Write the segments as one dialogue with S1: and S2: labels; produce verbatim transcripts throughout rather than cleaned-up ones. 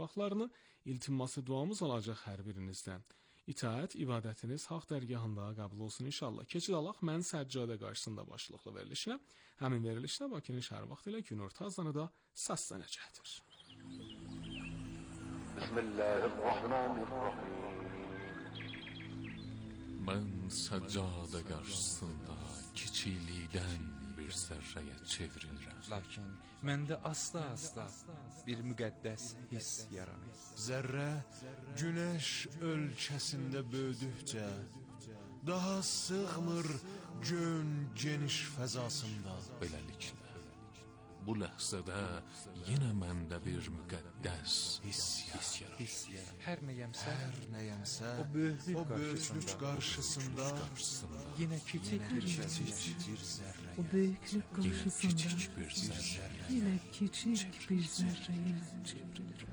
S1: vaxtlarını iltiması duamız olacaq hər birinizdən. İtaət, ibadətiniz haqq dərgahında qəbul olsun inşallah. Keçid alaq mən səccadə qarşısında başlıqlı verilişinə. Həmin verilişdə Bakının şəhər vaxtı ilə günorta azanı da səslənəcəkdir.
S2: Bismillahirrahmanirrahim.
S3: Mən səccadə qarşısında kiçiklikdən bir zərrəyə çevrilirəm.
S4: Lakin məndə asla-asla bir müqəddəs hiss yaranır.
S5: Zərrə günəş ölkəsində böyüdükcə daha sığmır gön geniş fəzasında.
S3: Beləliklə, bu ləhzədə yenə məndə bir müqəddəs hiss yaranır.
S4: Hər nəyəmsə,
S5: Hər nəyəmsə
S4: o böyüklük
S5: o böyüklük qarşısında
S4: yenə kiçik bir
S5: zərrə.
S6: O büyüklük
S3: Yenə
S6: karşısında
S3: kiçik bir zərrə.
S6: yine küçük bir zerreye çevrilir.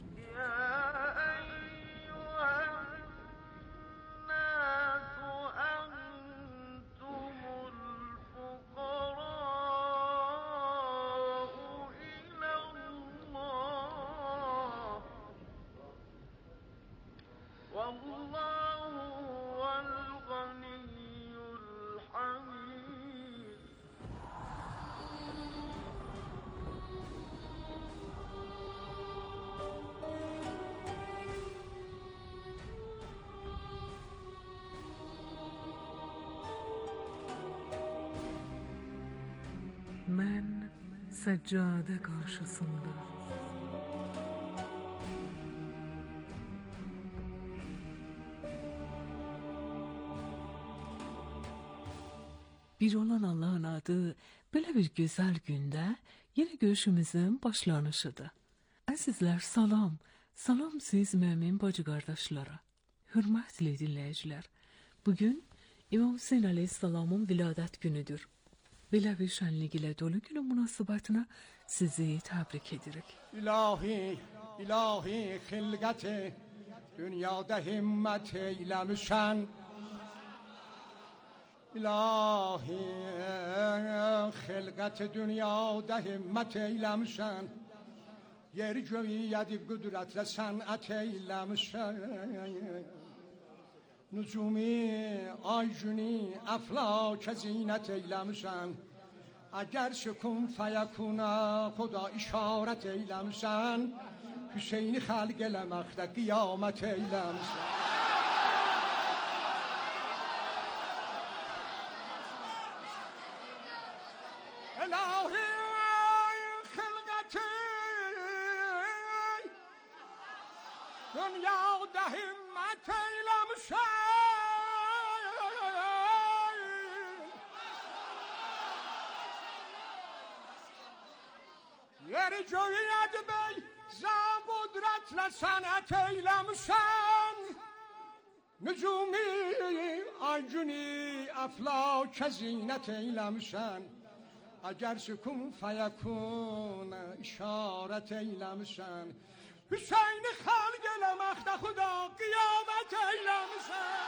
S6: Ben seccade karşısında bir olan Allah'ın adı böyle bir güzel günde yine görüşümüzün başlanışıdır. Əzizlər, salam. Salam siz mümin bacı qardaşlara. Hürmetli dinləyicilər. Bugün İmam Hüseyin Aleyhisselam'ın viladet günüdür. Belə bir şənlik ilə dolu günün münasibətine sizi təbrik edirik.
S7: İlahi, ilahi xilqəti dünyada himmət eyləmişən. İlahi xilqəti dünyada himmət eyləmişən. Yeri göyü yedib qüdrətlə sənət eyləmişən. Nücumi, ay günü, əflakə zinət eyləmişən. Əgər sükun fəyəkuna xuda işarət eyləmişən. Hüseyni xəlq eləməkdə qiyamət eyləmişən. İlahi xilqəti dünyada himmət eyləmişən. Yeri göyü yedi bey za qudrətlə sənət eyləmişən. Nücumi ay günü əflakə zinət eyləmişən. Əgər sükun fəyəkun işarət eyləmişən. Hüseyni xalq eləməkdə xuda qiyamət eyləmişən.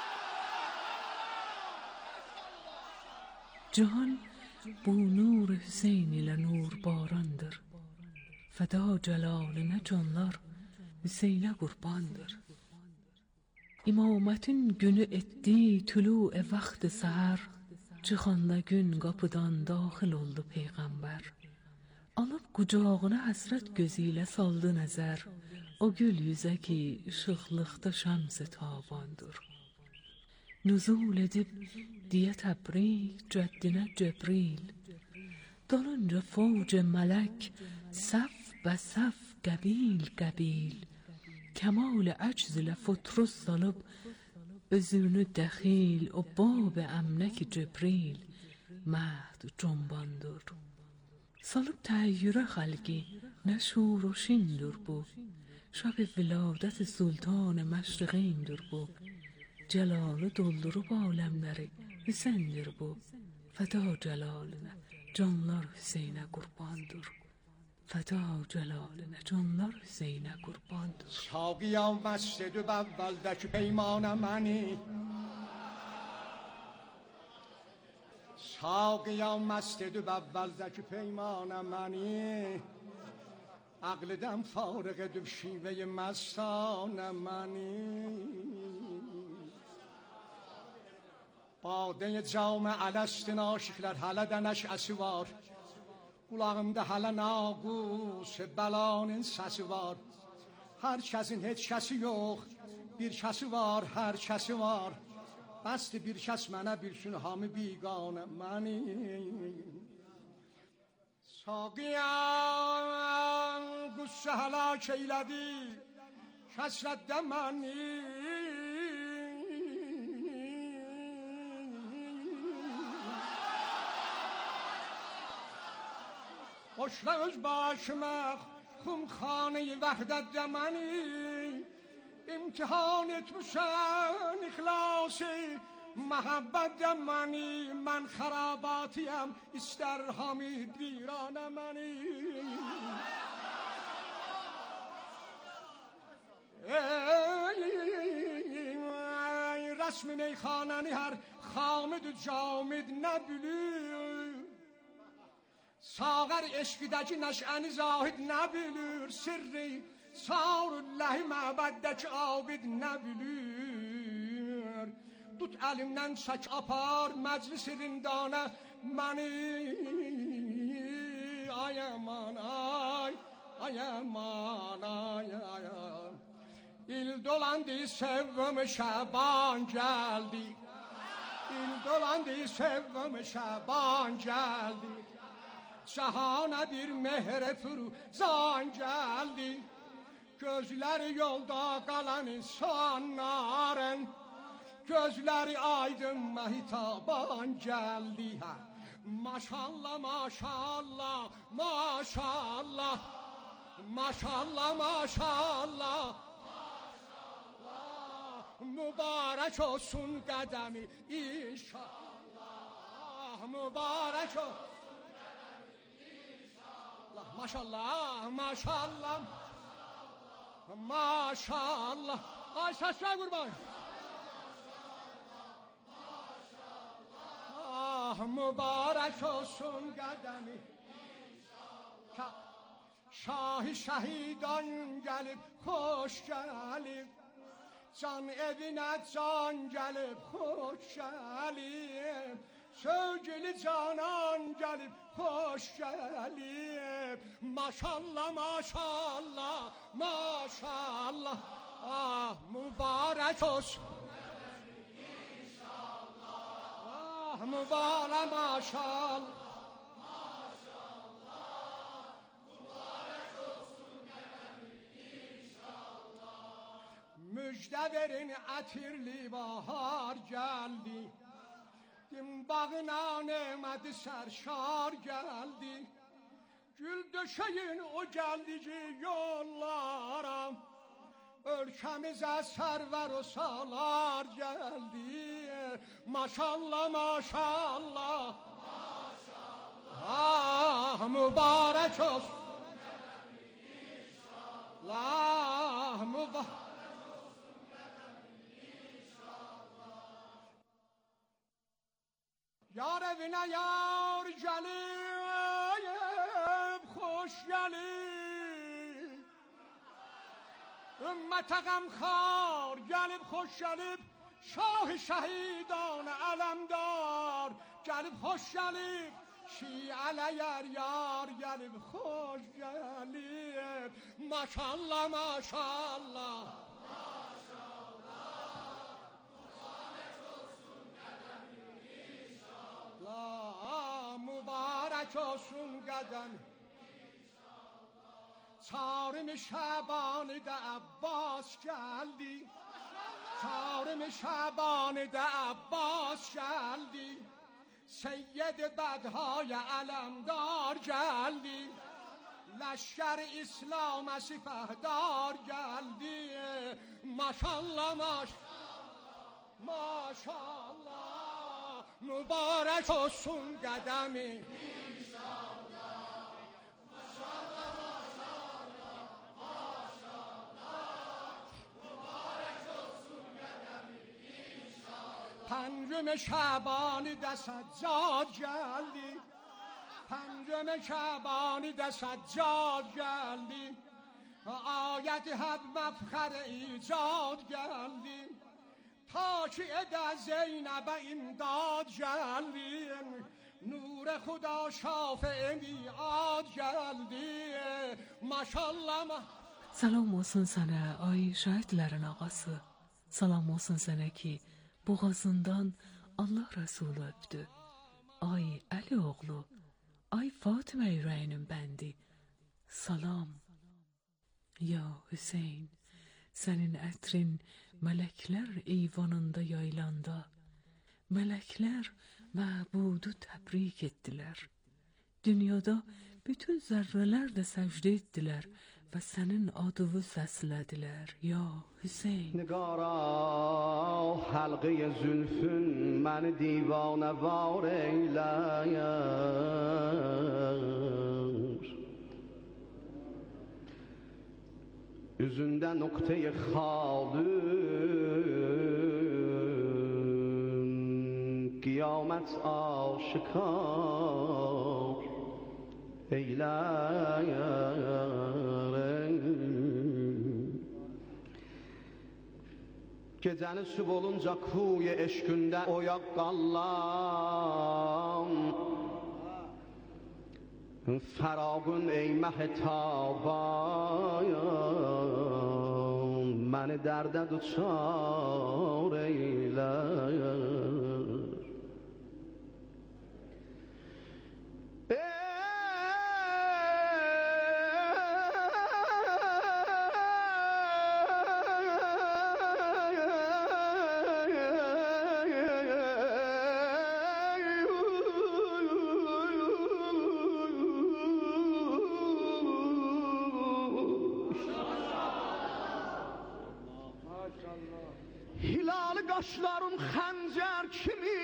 S6: Cihan bu nur Hüseyin ile nur barandır. Feda celaline canlar Hüseyin'e kurbandır. İmametin günü etdi tulu-e vaxt səhər. Çıxanda gün qapıdan daxil oldu Peyğəmbər. Alıb qucağına həsrət gözü ilə saldı nəzər. O gül yüzə ki işıqlıqda şəms-i tavandır. Nüzul edib diye təbrik cəddinə Cebril. Dalınca fauc mələk səf bə səf qəbil qəbil. Kəmal əcz ilə futrus salıb özünü dəxil o bab əmnəki Cebril məhd cumbandır. Salıb təyyürə xəlqi nə şur و şindir bu. Şab viladət sultan məşriqindir bu. Celalı doldurub aləmləri Hüseyindir bu. Fəda cəlalına canlar Hüseynə qurbandır. Fəda cəlalına canlar Hüseynə qurbandır.
S7: Sağıyam məscid-i əvvəldəki peymanə məni. Sağıyam məscid-i əvvəldəki peymanə məni. عقل دم فارغ دو شیوه مستان منی باده cam الست aşıklar hələdən əşəsi var Qulağımda hələ nağus bəlanın səsi var Hər kəsin heç kəsi yox Bir kəsi var, hər kəsi var Bəsdir bir kəs mənə bilsin hamı biganə məni Saqiyəm qüssə həlak eylədi Kəsrətdə məni Boşla öz başıma xumxanı-i vəhdətdə məni İmtihan etmişəm ixlası məhəbbətdə məni Mən xərabatiyəm istər hamid viranə məni Ey rəsmi meyxanəni hər xamid camid nə bilir Sağər eşqidəki nəşəni zahid nə bilir Sirri Sarulləhi məbəddəki abid nə bilir Tut əlimdən çək apar məclis rindanə məni Ay aman ay, ay aman ay ay ay İl dolandı sevvim şəban gəldi İl dolandı sevvim şəban gəldi Cahana bir mehr firuzan gəldi Gözləri yolda qalan insanların Gözləri aydın məhitaban gəldi Maşallah, maşallah, maşallah Maşallah, maşallah Mübarək olsun qədəmi inşallah Mübarək olsun Maşallah, maşallah, maşallah. Ay səslə qurban. Ah, mübarək olsun qədəmi. Şahi şəhidan gəlib, xoş gəlib. Can evinə can gəlib, xoş gəlib. Sevgili canan gəlib, xoş gəlib Maşallah, maşallah, maşallah Ah, mübarək olsun Ah, mübarək, maşallah Müjdə verin, ətirli bahar gəldi Din bağına nemədi sərşar gəldi Gül döşəyin o gəldi ki yollara Ölkəmizə sərvər o salar gəldi Maşallah, maşallah Ah, mübarək olsun Allah, mübarək Yar evinə yar gəlib, xoş gəlib Ümmətə qəmxar gəlib, xoş gəlib Şah-ı şəhidanə ələmdar gəlib, xoş gəlib Şiələ yar yar gəlib, xoş gəlib Maşallah, maşallah mübarək olsun qədəm Çarım-ı Şəbanidə Abbas gəldi Çarım-ı Şəbanidə Abbas gəldi Seyyid-i Bədhay ələmdar gəldi Ləşkər İslamə sipəhdar gəldi Maşallah, maşallah Maşallah Mübarək olsun qədəmi İnşallah Maşallah, maşallah Maşallah Mübarək olsun qədəmi İnşallah Pəncüm-i Şəbanidə Səccad gəldi پنجم شعبانی ده سجاد geldi آیت حد مفخر ایجاد geldi تا که اد زینب امداد geldi نور خدا شافع میعاد geldi maşallah.
S6: Salam olsun sana ay şahitlerin ağası. Salam olsun sana ki boğazından Allah Resulü öptü. Ay Əli oğlu, ay Fatıma ürəyinin bəndi. Salam. Ya Hüseyn, sənin ətrin mələklər eyvanında yaylanda, mələklər məbudu təbrik etdilər. Dünyada bütün zərrələr də səcdə etdilər və sənin adını səslədilər. Ya Hüseyn.
S2: نگارا حلقه زلفün من دیوانه وار eyler Yüzünde noktayı khalın Kıyamet aşikar eyler Gecəni süb olunca kuy eşkündə oyaq qallam Fəraqın ey məhtabayan Məni dərdə duçar eylər Hilal qaşların xəncər kimi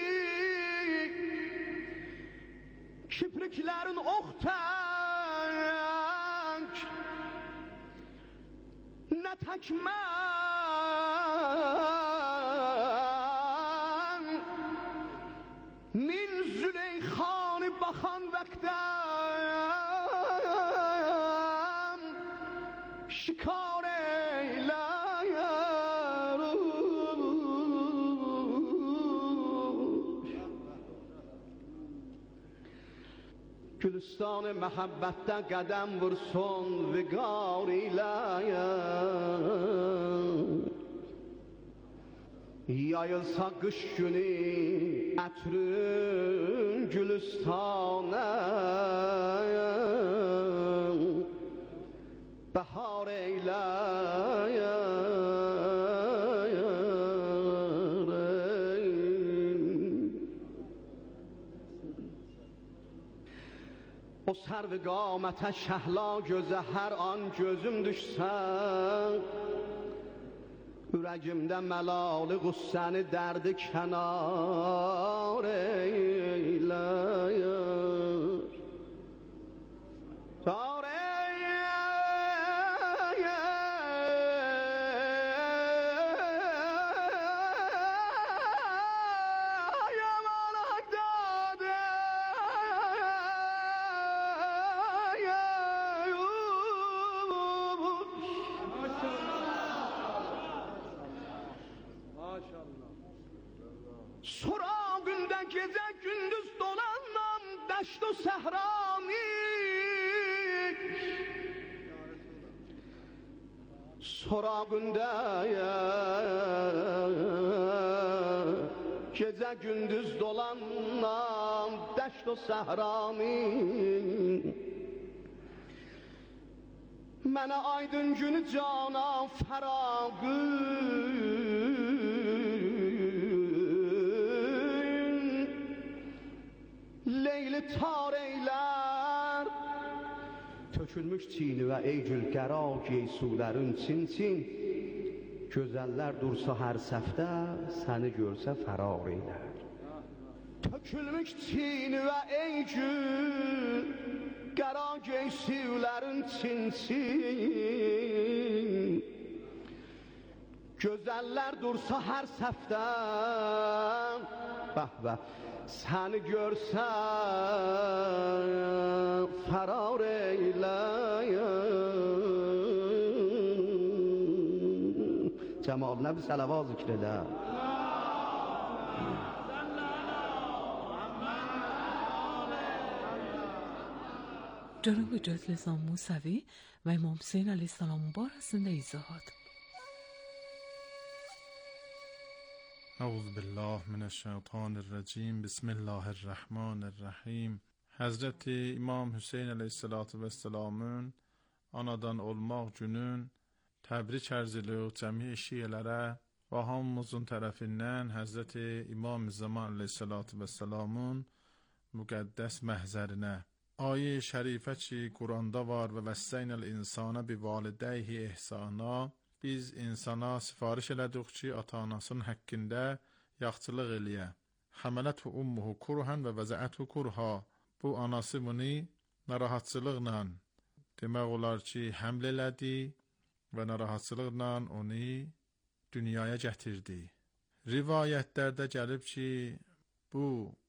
S2: Kipriklərin ox tək Nə təkmən Min Züleyxanı baxan vəqtəm Şikar eylər Gülüstan məhəbbətdə qədəm vursun viqar ilə Yayılsa qış günü ətrün gülüstanə Bəhar eylə O sərv qamətə şəhla gözə hər an gözüm düşsən Ürəgimdə məlalı qüssəni dərdi kənar eylər Tar Sorağında gece gündüz dolanmam Daşt o sehrami Sorağında gece gündüz dolanmam Daşt o sehrami Mənə aydın günü cana fəraqı Leyli tar eylər Tökülmüş çini və eygül qəra geysulərin çin-çin Gözəllər dursa hər səfdə Səni görsə fərar eylər Tökülmüş çini və eygül qəra geysulərin çin-çin Gözəllər dursa hər səfdə Bəh bəh səni görsən farar eyləyəm. Cəmal Nəbi sələvat zikr edər.
S6: جناب حجت لسان موسوی و امام حسین علیه السلام barəsində izahat.
S5: اعوذ بالله من الشیطان الرجیم بسم الله الرحمن الرحیم. Həzrət İmam Hüseyn əleyhissalatu vesselamın anadan olmaq günün təbrik ərz edilir cəmi şiələrə və hamımızın tərəfindən Həzrət İmam Zaman əleyhissalatu vesselamın müqəddəs məhzərinə. Ayə şərifə ki, Quranda var və vəsseynəl insana bi validəyhi ihsana. Biz insana sifariş elədik ki, ata-anasının həqqində yaxçılıq eləyə. Həmələthu ummuhu kurhan və vəzəəthu kurha. Bu anası bunu narahatçılıqla, demək olar ki, həml elədi və narahatçılıqla onu dünyaya gətirdi. Rivayətlərdə gəlib ki, bu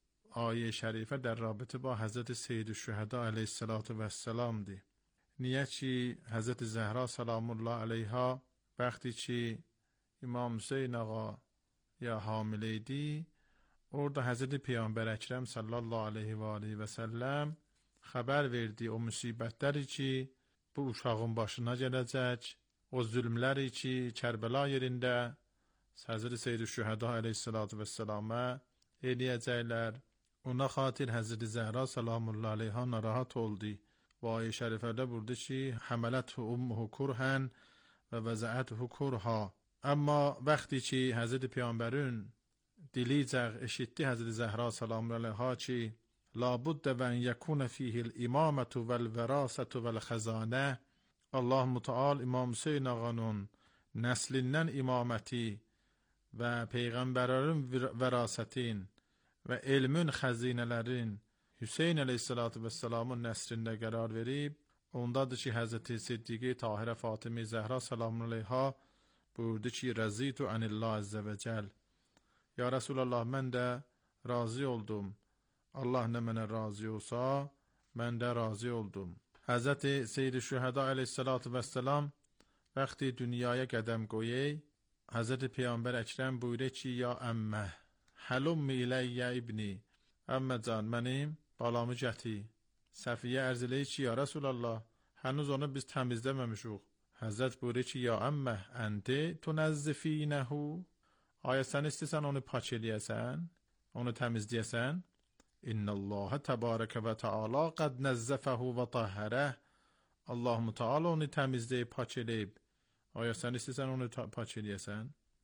S5: ayə şərifə در رابطه با حضرت سید الشهدا علیه السلام دی. Niyə ki, Həzrət Zəhra salamullah aleyha vəxti ki, İmam Hüseyn ağa ya hamilə idi, orada Həzrət Peyğəmbər Əkrəm sallallahu aleyhi və aleyhi və səlləm xəbər verdi o müsibətləri ki, bu uşağın başına gələcək, o zülmləri ki, Kərbəla yerində Həzrət Seyyid Şühəda aleyhissalamə eləyəcəklər. Ona xatir Həzrət Zəhra salamullah aleyha narahat oldu. Və ayə şərifədə burada ki, həmələthu ummuhu kurhən və vəzəəthu kurha. Amma vəxti ki, Həzrət Peyğəmbərin dilicək eşitdi Həzrət Zəhra salamullah aleyha ki, labuddə və ən yəkunə fihil imamətu vəl-vərasətu vəl-xəzanə. Allah Müteal İmam Hüseyn ağanın nəslindən imaməti və Peyğəmbərlərin vərasətin və elmin xəzinələrin Hüseyn əleyhissalatu vesselamın nəsrində qərar verib, ondadır ki, Həzrəti Siddiqi Tahirə Fatimi Zəhra salamun aleyha buyurdu ki, rəzitu anillah əzzə və cəl. Ya Rasulallah, mən də razı oldum. Allah nə mənə razı olsa, mən də razı oldum. Həzrəti Seyyid-i Şühəda aleyhissalatu vesselam vəxti dünyaya qədəm qoyey, Həzrəti Peyğəmbər Əkrəm buyurur ki, ya əmmə, həlummi iləyyə ibni, əmmə can, mənim balamı gəti. Səfiyyə ərz eləyir ki, ya Rasulallah, hənuz onu biz təmizləməmişuq. Həzrət buyurur ki, ya əmmə, ənti tunəzzifinəhu, ayə sən istəsən onu pak eləyəsən, onu təmizləyəsən? İnnəlləhə təbarəkə və təala qəd nəzzəfəhu və tahərəh. Allah-u Teala onu təmizləyib, pak eləyib. Ayə sən istəsən onu pak eləyəsən?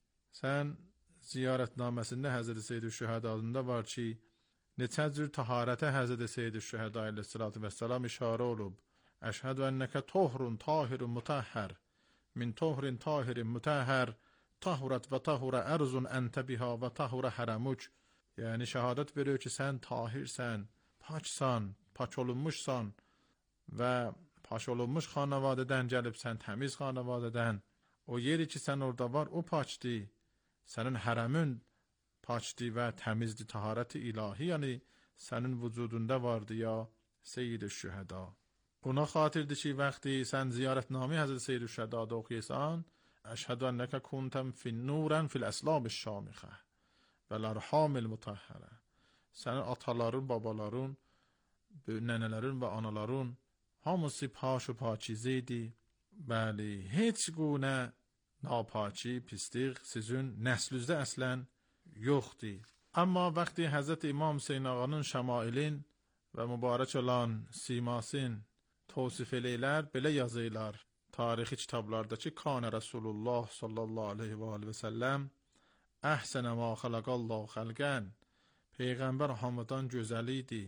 S5: Sən ziyarətnaməsində Həzrət Seyyid-i Şühəda adında var ki, neçə cür taharətə Həzrət Seyyid-i Şühəda aleyhissalatu vesselam işarə olub. Əşhədü ənnəkə tohrun tahirun mutəhhər, min tohrin tahirin mutəhhər, tahurət və tahurə ərzun əntə biha və tahurə hərəmuc. Yəni şəhadət veriyor ki, sən tahirsən, paksan, pak olunmuşsan və pak olunmuş xanavadədən gəlibsən, təmiz xanavadədən. O yeri ki, sən orada var, o pakdi. Sənin hərəmin pakdi və təmizdi, taharəti ilahi, yəni sənin vücudunda vardı ya Seyyid-i Şühəda. Buna xatirdir ki, vəxti sən ziyarətnami Həzrət Seyyid-i Şühədada oxuysan, əşhədü ənnəkə kuntəm fin nurən fil əslab-ı şamixə və lərhamil mutəhhərə. Sənin ataların, babaların, nənələrin və anaların hamısı paş و پاکیزه idi. Bəli, heç günə napaçi, pislik sizin nəslünüzdə əslən yoxdur. Amma vəxti Həzrət İmam Hüseyn ağanın şəmailin və mübarək olan simasın tavsif eləylər, belə yazırlar tarixi kitablarda ki, Kanə Rasulullah sallallahu aleyhi və aleyhi və səlləm əhsənə ma xələqallahu xəlqən, Peyğəmbər hamıdan gözəl idi.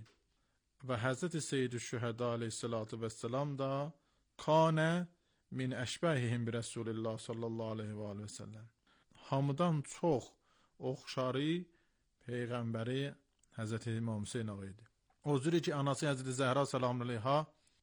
S5: Və Həzrət Seyyid-i Şühəda aleyhissalatu vesselam da Kanə min əşbəhihim bi Rasulillah sallallahu aleyhi və aleyhi və səlləm, hamıdan çox oxşarı Peyğəmbəri Həzrət İmam Hüseyn ağa idi. O cürü ki, anası Həzrət Zəhra salamun aleyha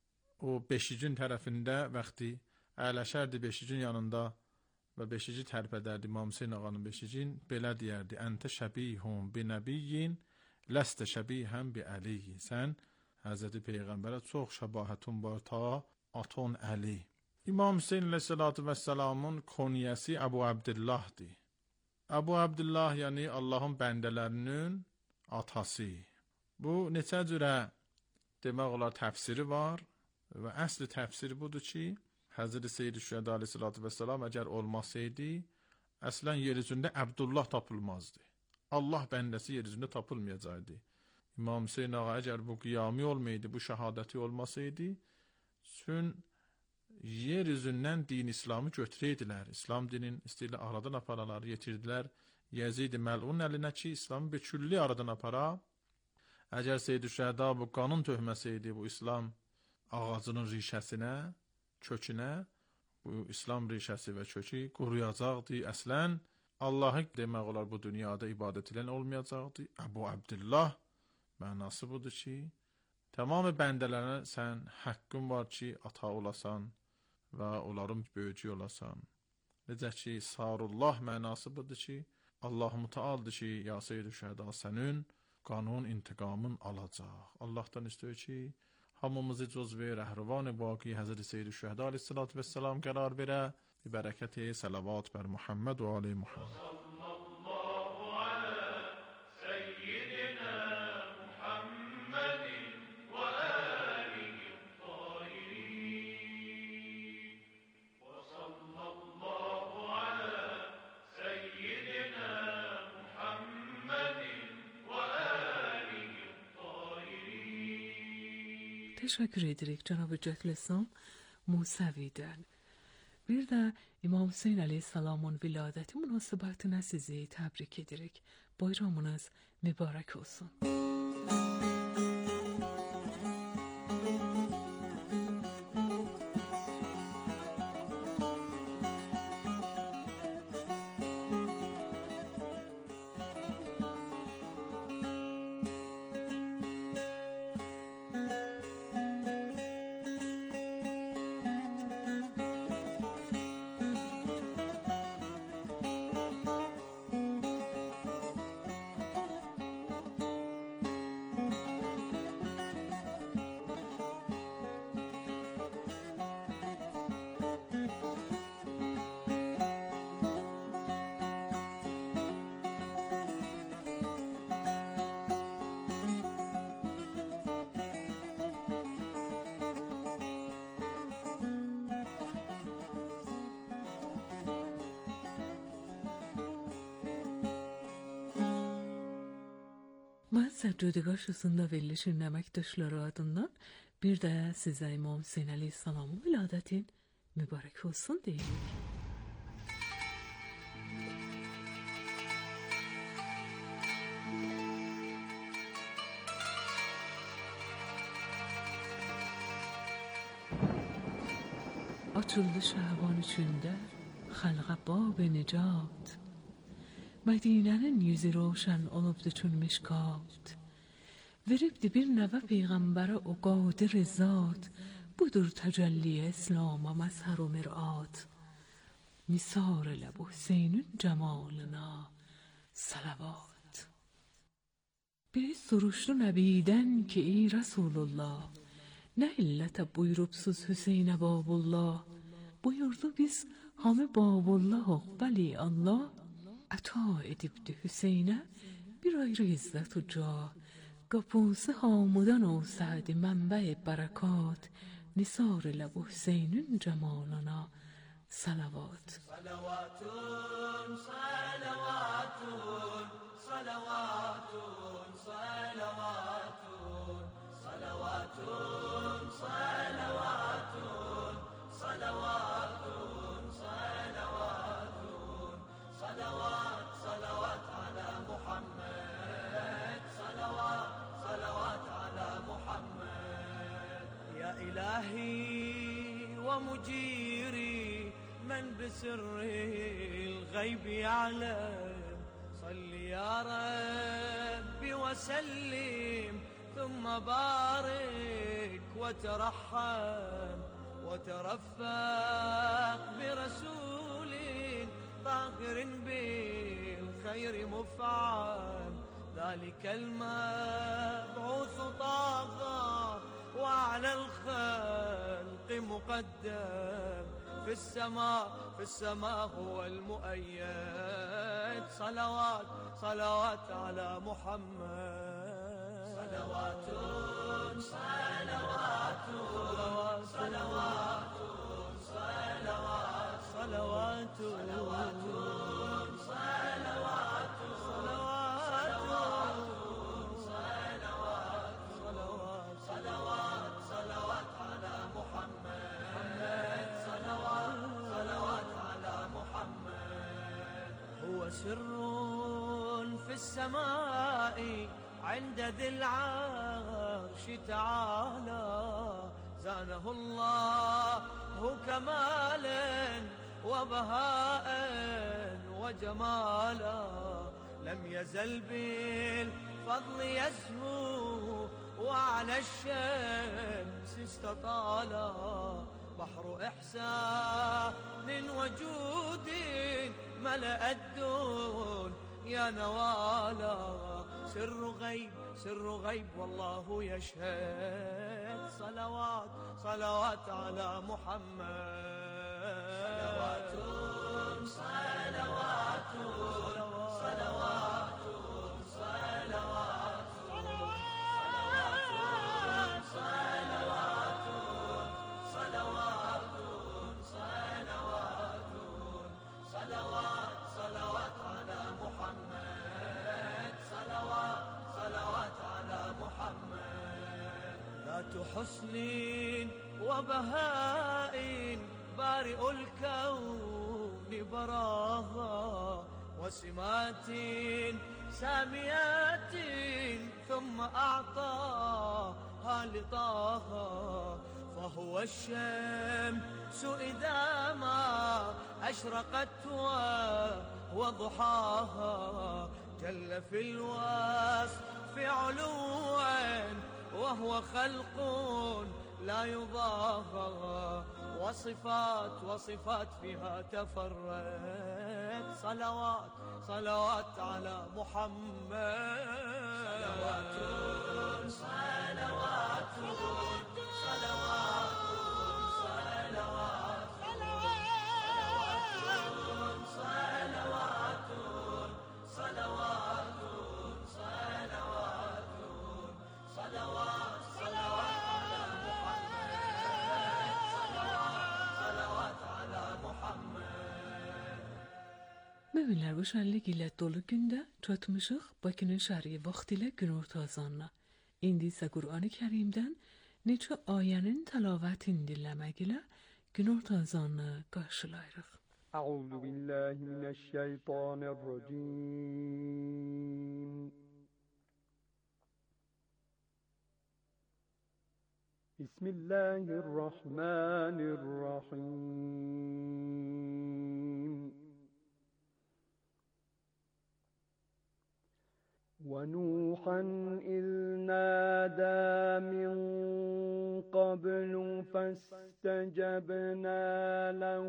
S5: o beşicin tərəfində vəxti əyləşərdi beşicin yanında və beşici tərpədərdi İmam Hüseyn ağanın beşicin, belə deyərdi, əntə şəbihun bi nəbiyyin لست شبیها بعلی. Sən Həzrəti Peyğəmbərə çox şəbahətun var ta atun Əli. İmam Hüseyn əleyhissalatu vəssalamın konyəsi Əbu Abdillahdır. Əbu Abdillah yəni Allahın bəndələrinin atası. Bu neçə cürə demək olar təfsiri var və əsli təfsiri budur ki, Həzrəti Seyyid-i Şühəda əleyhissalatu vəssalam əgər olmasaydı, əslən yer üzündə Abdullah tapılmazdı. Allah bəndəsi yer üzündə tapılmayacaqdı. İmam Hüseyn ağa əgər bu qiyami olmaydı, bu şəhadəti olmasaydı, sün yer üzündən din İslamı götürəydilər. İslam dinin istəyirlər aradan aparalar, yetirdilər Yezid-i Məl'un əlinə ki, İslamı bir külli aradan apara. Əgər Seyyid-i Şühəda bu qanun töhməsəydi, bu İslam ağacının rişəsinə, kökünə, bu İslam rişəsi və kökü quruyacaqdı. Əslən, Allahı demək olar bu dünyada ibadət edən olmayacaqdı. Əbu Abdillah mənası budur ki, tamamı bəndələrə sən haqqın var ki, ata olasan və onların böyücü olasan. Necə ki, Sarullah mənası budur ki, Allah-u Mütealdır ki, ya Seyyid-i Şühəda sənin qanun intiqamın alacaq. Allahdan istəyir ki, hamımızı cüzve rəhrivan-ı baqi Həzrəti Seyyid-i Şühəda aleyhissalatu vesselam qərar verə, bərəkəti salavat bər Muhammed və ali Muhammed.
S6: Teşekkür edirik Cenab-ı Cəhdləsam Musəvidən. Bir də İmam Hüseyn əleyhissalamın viladəti münasibətinə sizi təbrik edirik. Bayramınız mübarək olsun. Mən Səccade qarşısında verilişin əməkdaşları adından bir də sizə İmam Hüseyn əleyhissalamın viladətin mübarək olsun deyirik. Açıldı şəhvan içində xəlqə bab nicat, Mədinənin yüzü roşən olubdu çün mişkat. Veribdi bir nəvə Peyğəmbərə o qadir zat, budur təcəlliyə İslam'a məzhər و mir'at. Nisar elə bu Hüseynün cəmalına salavat. Biri soruşdu Nəbidən ki ey Rasulullah, nə illətə buyurubsuz Hüseynə Babullah? Buyurdu biz hamı Babullahıq, bəli Allah əta edibdi Hüseynə bir ayrı izzət و cah. Qapusu hamıdan olsaydı mənbə-i bərəkat, nisar elə bu Hüseynün cəmalına salavat. Salavatun, salavatun, salavatun, salavatun, salavatun, salavatun, salavatun, salavatun, salavat, salavat ala Muhammed, salavat, salavat ala Muhammed. Ya ilahi ve mujiri, من بسر الغيب يعلم، صل يا ربي وسلم ثم بارك وترحم وترفق برسول طاهر بالخير مفعم،
S8: ذلك المبعوث طاغى وعلى الخلق مقدم في السماء في السماء هو المؤيد صلوات صلوات على محمد صلوات صلوات صلوات صلوات صلوات صلوات صلوات صلوات صلوات صلوات على محمد صلوات صلوات على محمد هو سر في السماء عند ذي العرش تعالى زانه الله كمالا وبهاء وجمالا لم يزل بالفضل يزهو وعلى الشمس استطالا بحر إحسان وجود ملأ الدون يا نوالا سر غيب سر غيب والله يشهد صلوات صلوات على محمد صلوات صلوات صلوات صلوات صلوات صلوات صلوات صلوات صلوات على محمد صلوات صلوات على محمد ذات حسن وبهاء بارئ الكون براها وسمات ساميات ثم أعطاها لطاها فهو الشمس إذا ما أشرقت وضحاها جل في الوصف علوا وهو خلق لا يضاهى وصفات وصفات فيها تفرد صلوات صلوات على محمد صلوات صلوات صلوات صلوات صلوات صلوات صلوات صلوات صلوات على محمد صلوات على محمد.
S6: Müminler bu şenlik ile dolu günde tutmuşuq Bakının şəhəri vaxtilə günorta azanına. İndi isə Qur'an-ı Kərimdən neçə ayənin təlavətini dinləmək ilə günorta azanını qarşılayırıq.
S2: Əuzu billahi mineşşeytanirracim. Bismillahirrahmanirrahim. ونوحا إذ نادى من قبل فاستجبنا له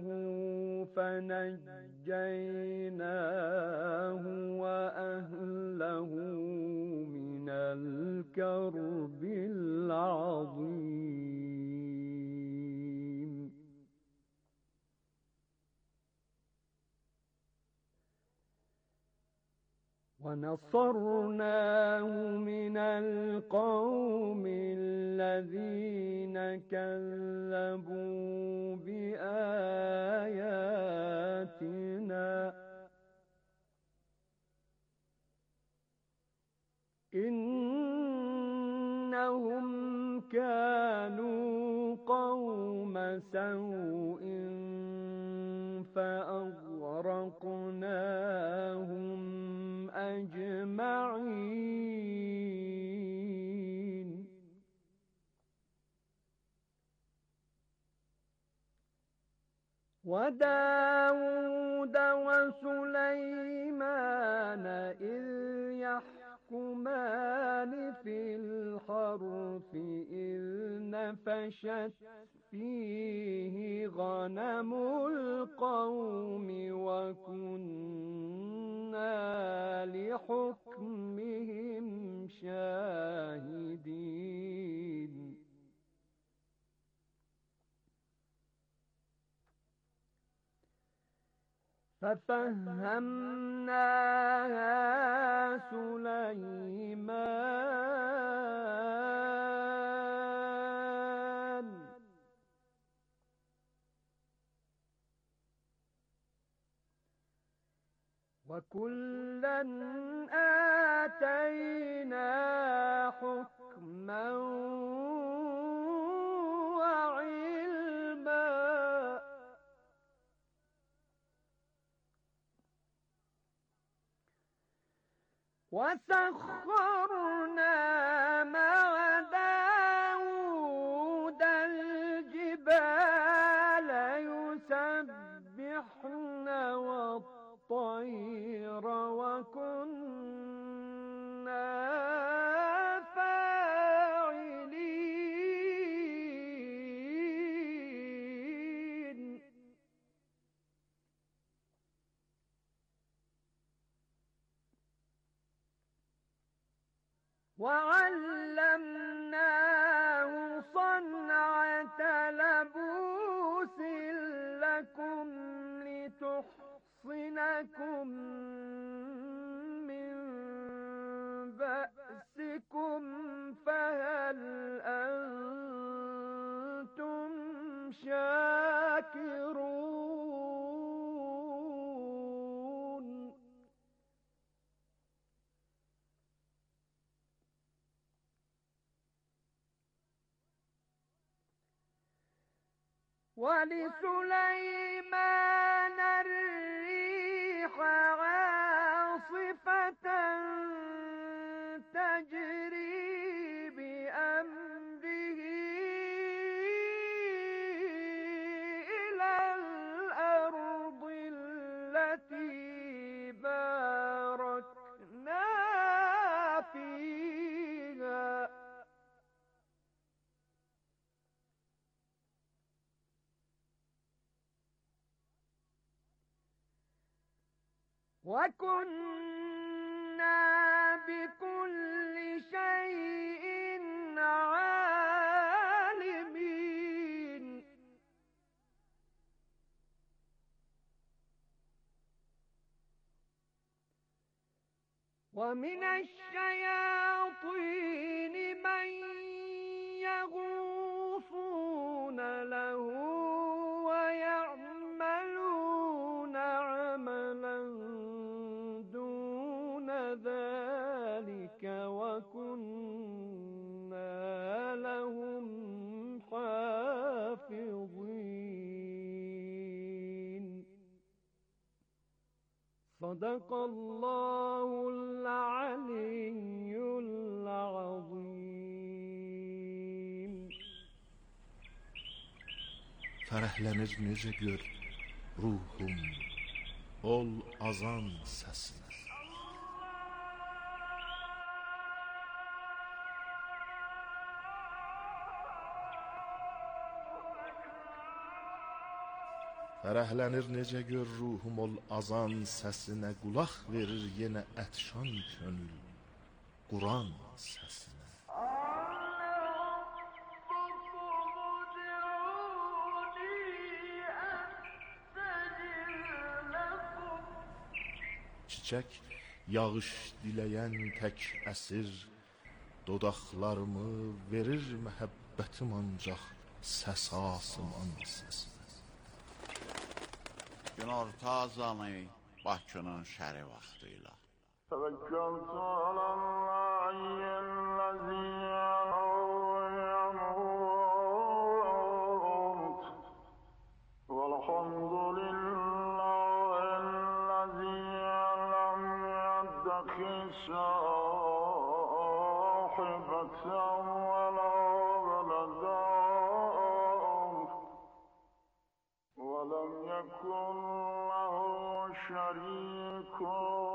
S2: فنجيناه وأهله من الكرب العظيم. ونصرناه من القوم الذين كذبوا بآياتنا إنهم كانوا قوم سوء فأغرقناهم أجمعين. وداود وسليمان إذ يحكمان في الحرث إذ نفشت فيه غنم القوم وكنا لحكمهم ففهمناها سليمان وكلا آتينا حكما وعلما وسخرنا مع داود الجبال يسبحن والطير وكنا فاعلين وعلمناه صنعة لبوس لكم لتحصنكم من بأسكم فهل أنتم شاكرون ولسليمان الريح عاصفة تجري بأمره إلى الأرض التي باركنا فيها وكنا بكل شيء عالمين ومن الشياطين من يغوصون له ويعملون عملا دون ذلك وكنا لهم حافظين صدق الله العلي العظيم.
S9: Fərəhlənir necə gör ruhum ol azan səsinə. Fərəhlənir necə gör ruhum ol azan səsinə, qulaq verir yenə ətşan könül Quran səsinə. Çiçək yağış diləyən tək əsir, dodaqlarımı verir məhəbbətim ancaq səs asıman səsinə.
S10: Günorta azanı Bakının şəri vaxtı ilə.
S11: Təvəkkəltü aləllahiyyəl-ləzi yəmut vəlhamdülillahəl-ləzi ləm yəddəxil sahibətən və la vələdən və ləm yəkun ləhu şərikun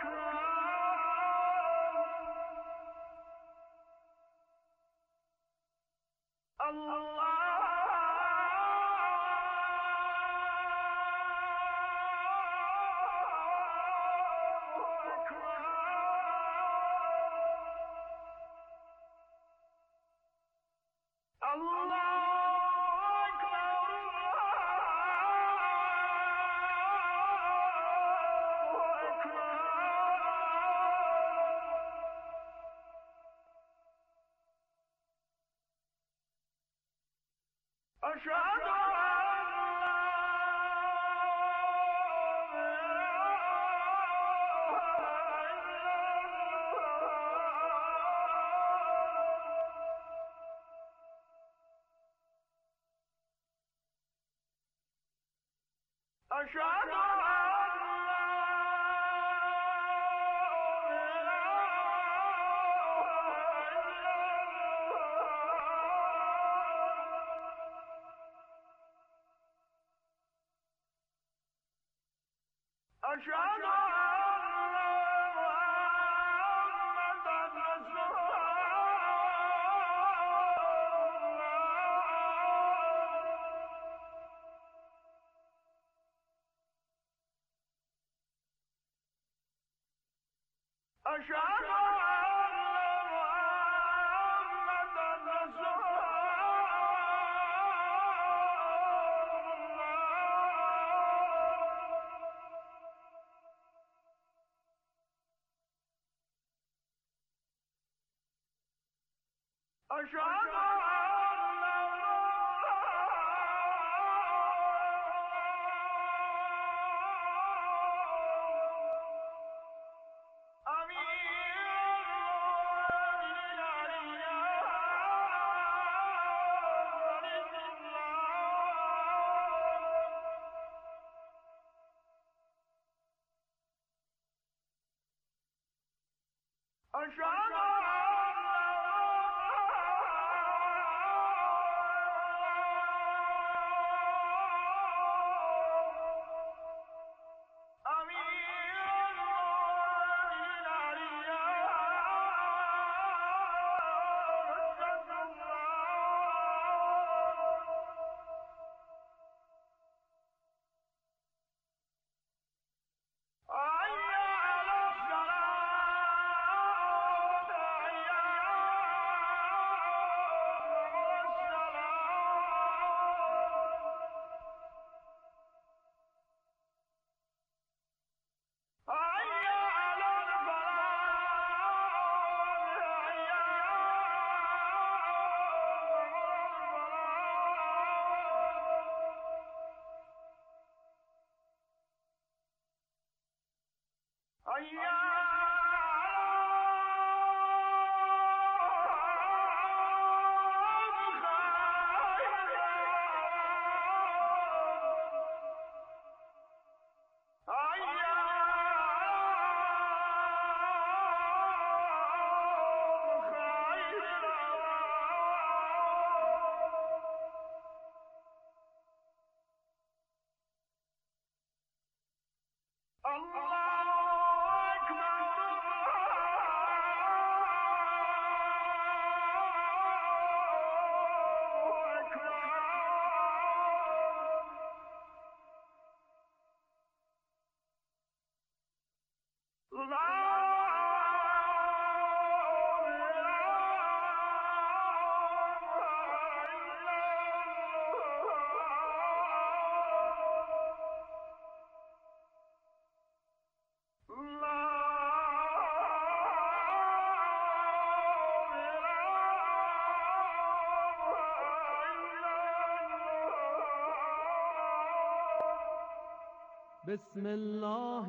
S2: بسم الله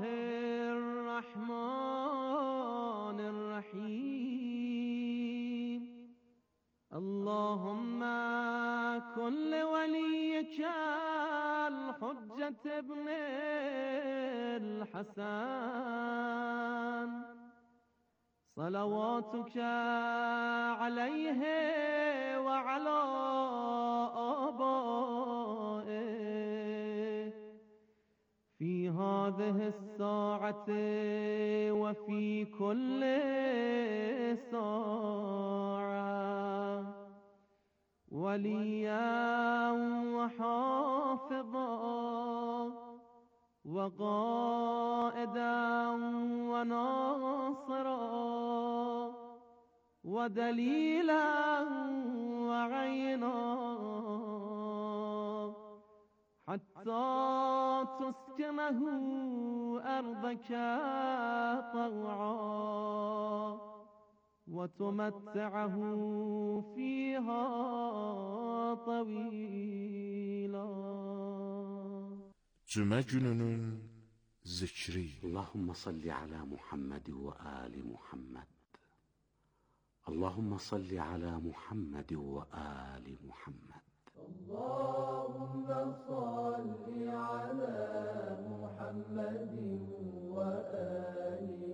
S2: الرحمن الرحيم اللهم كن لوليك الحجة ابن الحسن صلواتك عليه وعلى آبائه في هذه الساعة وفي كل ساعة وليا وحافظا وقائدا وناصرا ودليلا وعينا حتى تسكنه أرضك طوعا وتمتعه فيها طويلا.
S9: Cümə gününün zikri.
S12: Allahumma salli ala Muhammed ve ali Muhammed. Allahumma salli ala Muhammed ve ali Muhammed.
S8: Allahumma salli ala Muhammed ve ali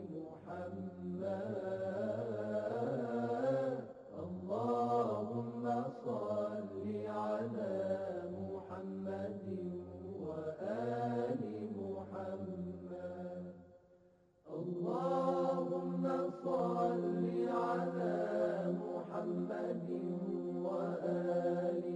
S8: Muhammed. Allahumma salli ala Muhammed ve ali Muhammed. Allahumma salli ala Muhammed ve ali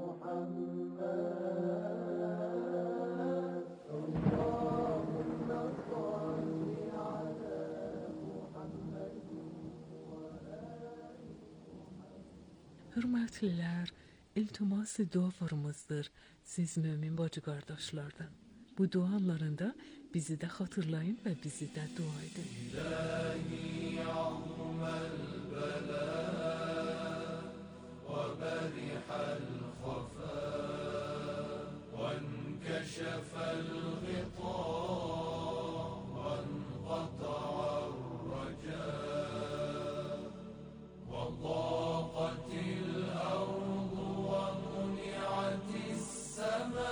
S6: Hürmetlilər, iltimas dualarımızdır siz mümin bacı qardaşlardan. Bu dualarında bizi de hatırlayın ve bizi de dua edin.
S8: İlahi ya'mel bela ve berihal khafa ve enkešefel ghita ve enqata'ar raja ve daqatil ardu ve muni'atis sema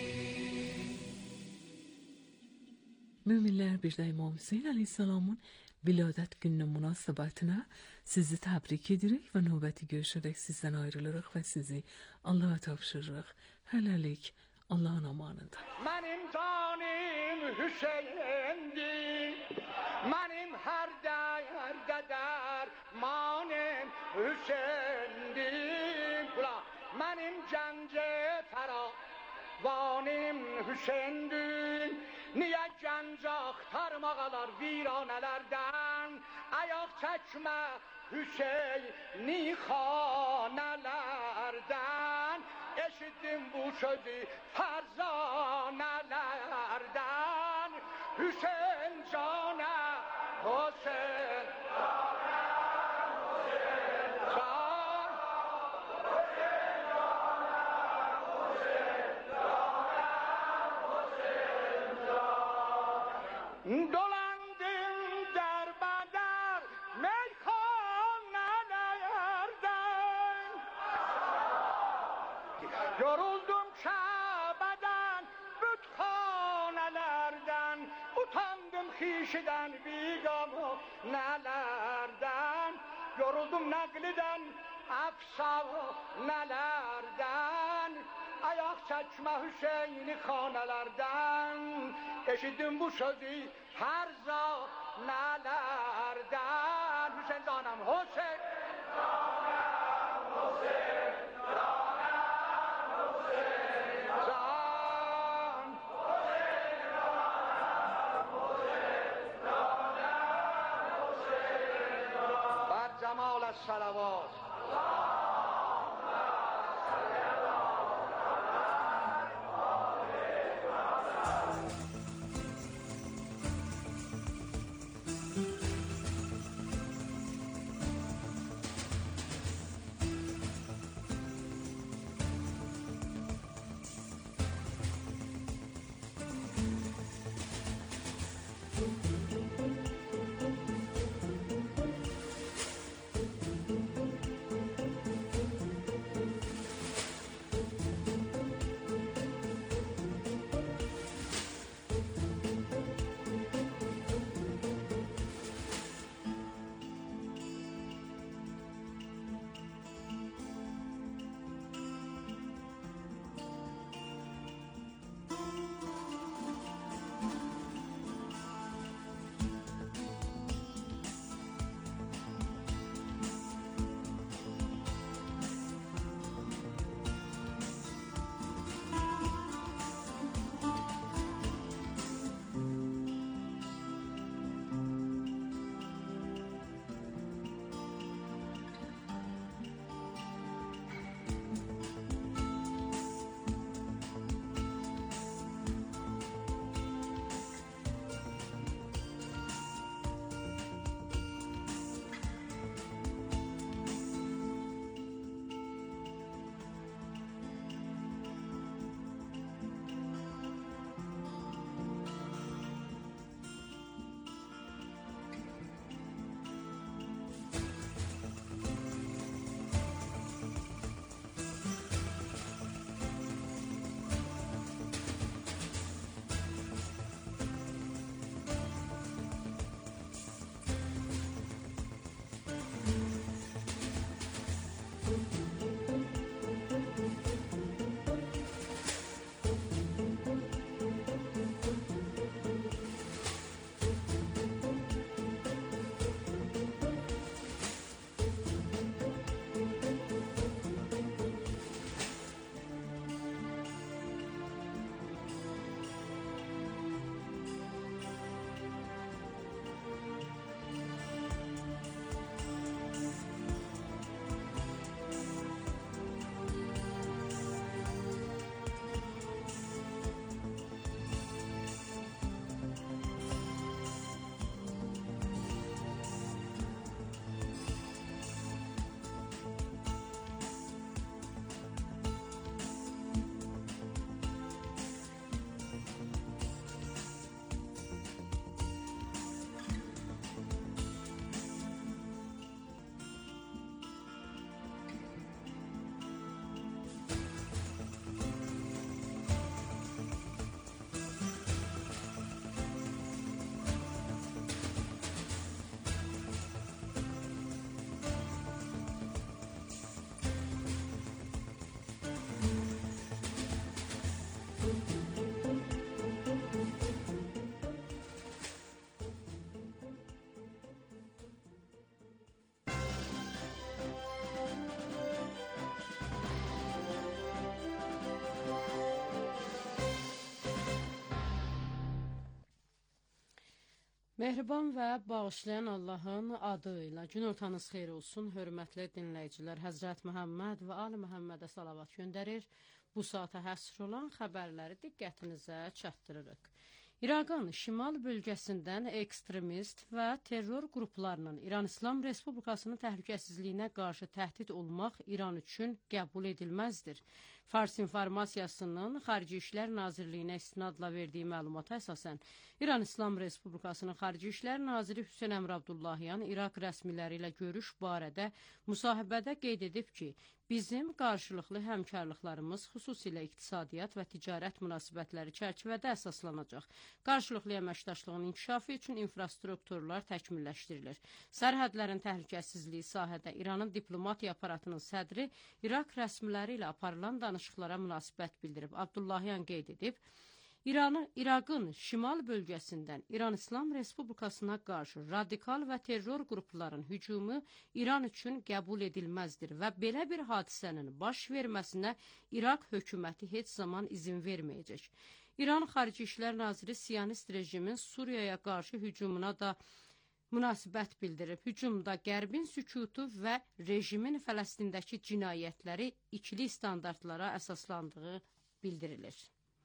S6: Müminlər bir də İmam Hüseyin əleyhissalamın Viladet gününün münasebətine sizi təbrik edirik və növbəti görüşərək sizdən ayrılırıq və sizi Allah'a tapşırırıq. Hələlik Allah'ın amanında.
S7: Mənim canım Hüseyindir, mənim hər dəyər qədər manim Hüseyindir. Mənim gəncə fəravanim Hüseyindir. Niyə gənc axtarmaqalar viranələrdən, ayaq çəkmə Hüseyni xanələrdən. Eşitdim bu sözü farzanələrdən. Hüseyin canə, Hüseyin canə, Hüseyin can. Hüseyin canə, Hüseyin canə, Hüseyin can. Dolandım derbeder meyhanelerden. Yoruldum Kabe'den, büthanelerden. Utandım hişiden, bigamı nelerden. Yoruldum nakliden, efsanelerden. Ayak çekme Hüseyin'i hanelerden. Eşittim bu sözü her zanelerden. Hüseyin canım, Hüseyin canım, Hüseyin canım, Hüseyin can. Hüseyin canım, Hüseyin canım, Hüseyin can. Bər cemal es-salavat.
S13: Mehriban və bağışlayan Allahın adı ilə günortanız xeyir olsun, hörmətli dinləyicilər. Həzrət Məhəmməd və Ali Məhəmmədə salavat göndərir. Bu saata həsr olan xəbərləri diqqətinizə çatdırırıq. İraqın şimal bölgəsindən ekstremist və terror qruplarının İran İslam Respublikasının təhlükəsizliyinə qarşı təhdid olmaq İran üçün qəbul edilməzdir. Fars informasiyasının Xarici İşlər Nazirliyinə istinadla verdiyi məlumata əsasən, İran İslam Respublikasının Xarici İşlər Naziri Hüseyn Əmr Abdullahyan İraq rəsmiləri ilə görüş barədə müsahibədə qeyd edib ki, bizim qarşılıqlı həmkarlıqlarımız xüsusilə iqtisadiyyat və ticarət münasibətləri çərçivədə əsaslanacaq. Qarşılıqlı əməkdaşlığın inkişafı üçün infrastrukturlar təkmilləşdirilir. Sərhədlərin təhlükəsizliyi sahədə İranın diplomatiya aparatının sədri İraq rəsmiləri ilə aparılan danışıqlara münasibət bildirib. Abdullahyan qeyd edib, İranı, İraqın şimal bölgəsindən İran İslam Respublikasına qarşı radikal və terror qrupların hücumu İran üçün qəbul edilməzdir və belə bir hadisənin baş verməsinə İraq hökuməti heç zaman izin verməyəcək. İran Xarici İşlər Naziri Siyonist rejimin Suriyaya qarşı hücumuna da münasibət bildirib. Hücumda Qərbin sükutu və rejimin Fələstindəki cinayətləri ikili standartlara əsaslandığı bildirilir.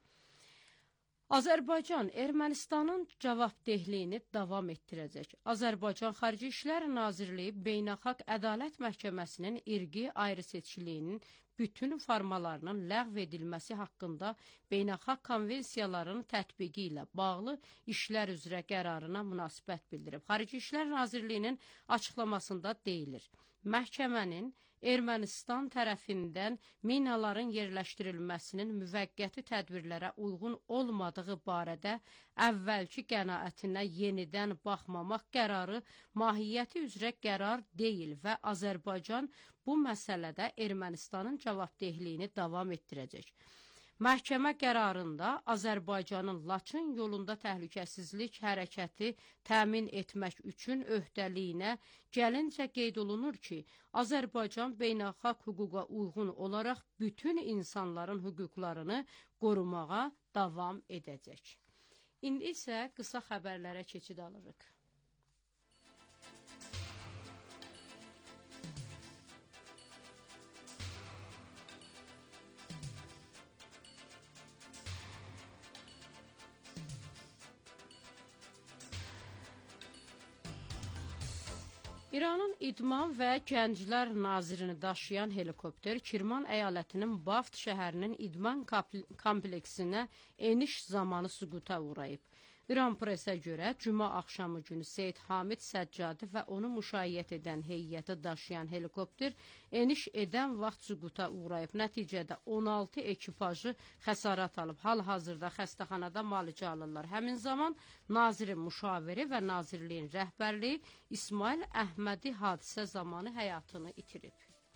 S13: Azərbaycan Ermənistanın cavabdehliyini davam etdirəcək. Azərbaycan Xarici İşlər Nazirliyi Beynəlxalq Ədalət Məhkəməsinin irqi ayrıseçiliyinin bütün formalarının ləğv edilməsi haqqında beynəlxalq konvensiyaların tətbiqi ilə bağlı işlər üzrə qərarına münasibət bildirib. Xarici İşlər Nazirliyinin açıqlamasında deyilir, məhkəmənin Ermənistan tərəfindən minaların yerləşdirilməsinin müvəqqəti tədbirlərə uyğun olmadığı barədə əvvəlki qənaətinə yenidən baxmamaq qərarı mahiyyəti üzrə qərar deyil və Azərbaycan bu məsələdə Ermənistanın cavabdehliyini davam etdirəcək. Məhkəmə qərarında Azərbaycanın Laçın yolunda təhlükəsizlik hərəkəti təmin etmək üçün öhdəliyinə gəlincə qeyd olunur ki, Azərbaycan beynəlxalq hüquqa uyğun olaraq bütün insanların hüquqlarını qorumağa davam edəcək. İndi isə qısa xəbərlərə keçid alırıq. İranın İdman və Gənclər Nazirini daşıyan helikopter Kirman əyalətinin Baft şəhərinin idman kompleksinə eniş zamanı süquta uğrayıb. İran presə görə cümə axşamı günü Seyid Hamid Səccadi və onu müşayiət edən heyəti daşıyan helikopter eniş edən vaxt süquta uğrayıb. Nəticədə on altı ekipajı xəsarət alıb. Hal-hazırda xəstəxanada müalicə alırlar. Həmin zaman nazirin müşaviri və nazirliyin rəhbərliyi İsmail Əhmədi hadisə zamanı həyatını itirib.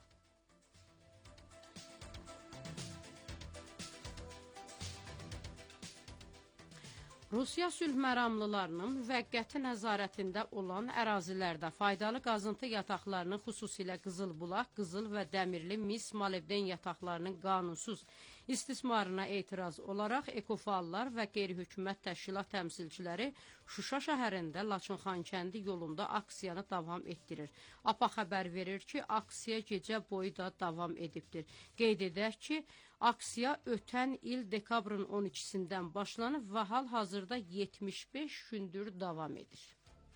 S13: Rusiya sülh məramlılarının müvəqqəti nəzarətində olan ərazilərdə faydalı qazıntı yataqlarının, xüsusilə Qızılbulaq, Qızıl və Dəmirli mis molibden yataqlarının qanunsuz istismarına etiraz olaraq ekofallar və qeyri-hökumət təşkilat təmsilçiləri Şuşa şəhərində Laçın-Xankəndi yolunda aksiyanı davam etdirir. A P A xəbər verir ki, aksiya gecə boyu da davam edibdir. Qeyd edək ki, aksiya ötən il dekabrın on ikisindən başlanıb və hal-hazırda yetmiş beş gündür davam edir.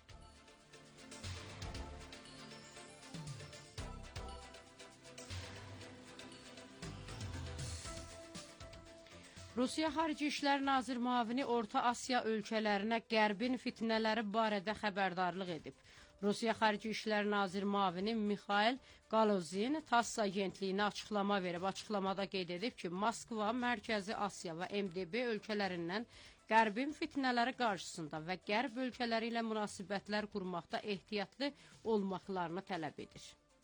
S13: Rusiya Xarici İşlər Nazir müavini Orta Asiya ölkələrinə Qərbin fitnələri barədə xəbərdarlıq edib. Rusiya Xarici İşlər Nazir müavini Mikhail Galozin TASS agentliyinə açıqlama verib. Açıqlamada qeyd edib ki, Moskva, Mərkəzi Asiya və M D B ölkələrindən Qərbin fitnələri qarşısında və Qərb ölkələri ilə münasibətlər qurmaqda ehtiyatlı olmaqlarını tələb edir.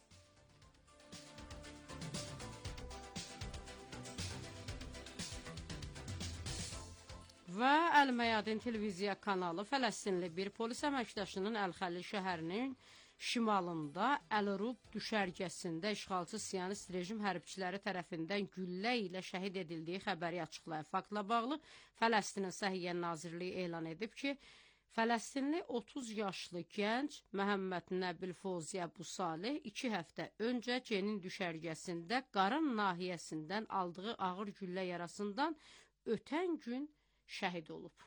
S13: Və Əl-Məyadin televiziya kanalı Fələstinli bir polis əməkdaşının Əl-Xəlil şəhərinin şimalında Əl-Rub düşərgəsində işğalçı siyonist rejim hərbçiləri tərəfindən güllə ilə şəhid edildiyi xəbəri açıqlayıb. Faktla bağlı Fələstinin Səhiyyə Nazirliyi elan edib ki, Fələstinli otuz yaşlı gənc Məhəmməd Nəbil Fozzi Əbu Saleh iki həftə öncə Cenin düşərgəsində qarın nahiyəsindən aldığı ağır güllə yarasından ötən gün şəhid olub.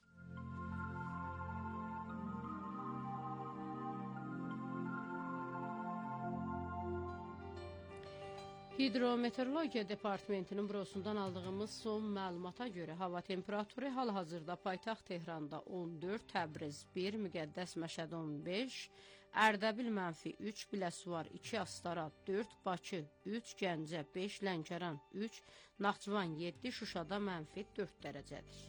S13: Hidrometeorologiya Departamentinin bürosundan aldığımız son məlumata görə hava temperaturu hal-hazırda paytaxt Tehranda on dörd, Təbriz bir, Müqəddəs Məşəd on beş, Ərdəbil mənfi üç, Biləsuvar iki, Astara dörd, Bakı üç, Gəncə beş, Lənkəran üç, Naxçıvan yeddi, Şuşada mənfi dörd dərəcədir.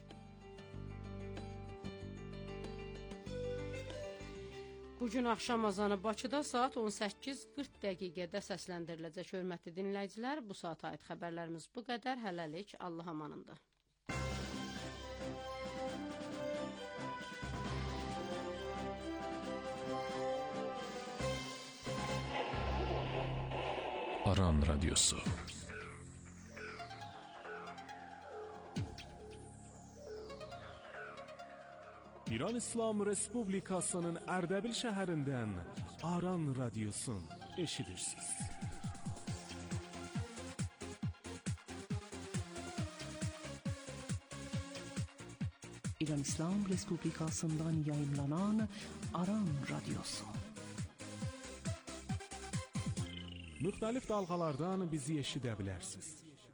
S13: Bugün axşam azanı Bakıda saat on səkkiz qırx dəqiqədə səsləndiriləcək. Hörmətli dinləyicilər, bu saata aid xəbərlərimiz bu qədər. Hələlik, Allah amanında.
S3: Aran Radyosu.
S1: İran İslam Respublikasının Ərdəbil şəhərindən Aran Radyosun eşidirsiniz.
S6: İran İslam Respublikasından yayımlanan Aran Radyosu.
S1: Müxtəlif dalğalardan bizi eşidə bilərsiniz.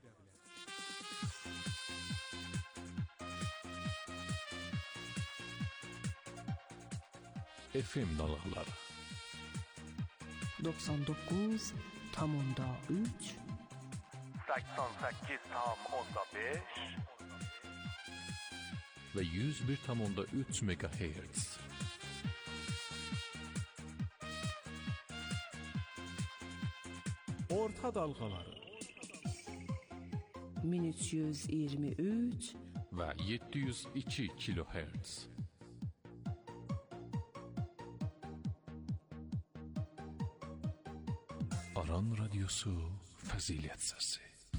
S3: F M dalgaları
S6: doksan dokuz tam onda üç,
S14: seksen sekiz tam onda beş
S3: ve yüz bir tam onda üç megahertz.
S1: Orta dalgaları
S6: bin üç yüz iyirmi üç
S3: ve yedi yüz iki kilohertz. Aran Radyosu Fazilet Sesi.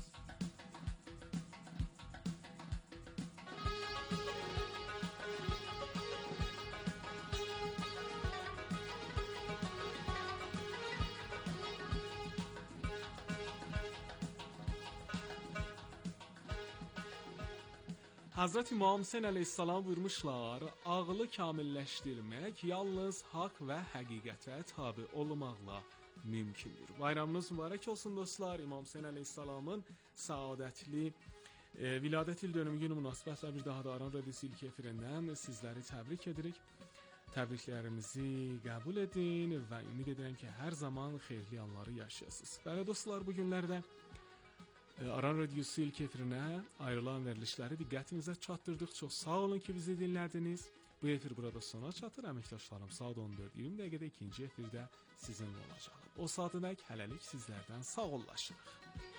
S1: Hazret İmam Hüseyn əleyhissalam buyurmuşlar, ağılı kamilləşdirmək yalnız haqq və həqiqətə tabi olmaqla mümkündür. Bayramınız mübarək olsun dostlar. İmam Hüseyn əleyhissalamın saadətli e, viladət il dönümü günü münasibətlə bir daha da Aran Radyosu ilk efirindən sizləri təbrik edirik. Təbriklərimizi qəbul edin və ümid edirəm ki, hər zaman xeyirli anları yaşayasınız. Bəli dostlar, bu günlərdə e, Aran Radyosu ilk efirinə ayrılan verilişləri diqqətinizə çatdırdıq. Çox sağ olun ki, bizi dinlədiniz. Bu efir burada sona çatır. Əməkdaşlarım saat on dörd iyirmi dəqiqədə ikinci efirdə sizinlə olacaq. O saatədək hələlik sizlərdən sağollaşırıq.